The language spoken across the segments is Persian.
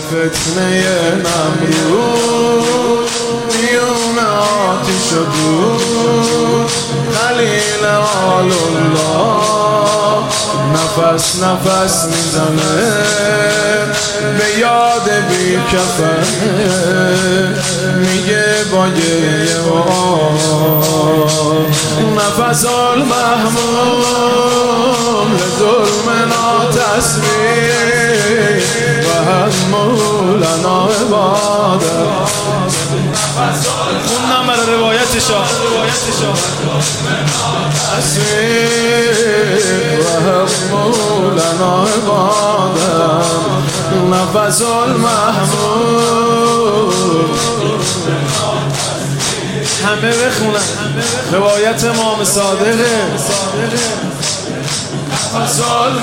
فتنه نمرود میون آتش و دود خلیل آل الله نفس نفس میزنه به یاد بی کفنه میگه با گریه و نفس المحموم لظلم ناتسبیح و همولنا عباده خوندم برای روایتشا و همولنا عباده نفس المحموم همه بخونن روایت امام صادقه نفس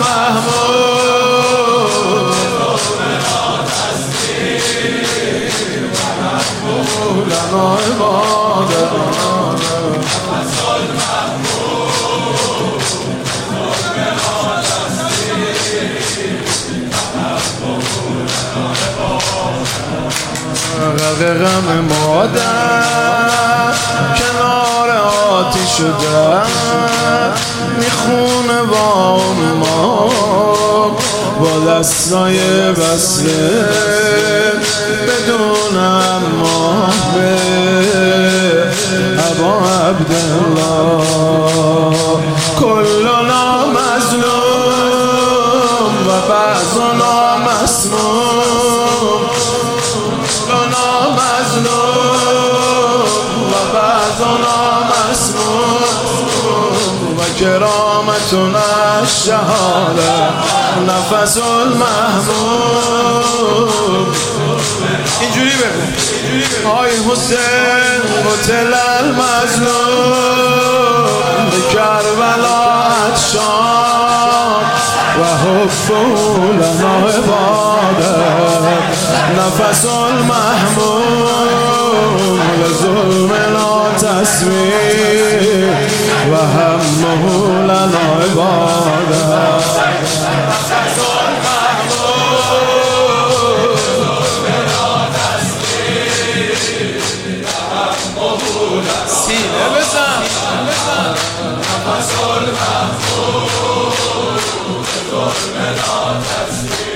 المحموم لنا عباده غم مادر کنار آتیش شده میخونه با ما با دستای بسته بدون اماه به ابا عبدالله کلنا مظلوم و بعضنا مسموم کلنا مظلوم و بعضنا مسموم و کرامتنا الشهاده نفس المحموم اینجوری بگو آی حسین قتل المظلوم به کربلا عطشان و حب لنا عباده نفس المحموم لظلمنا تسبیح و همه لنا عباده سینه بزن نفس المحموم ظلمنا تسبیح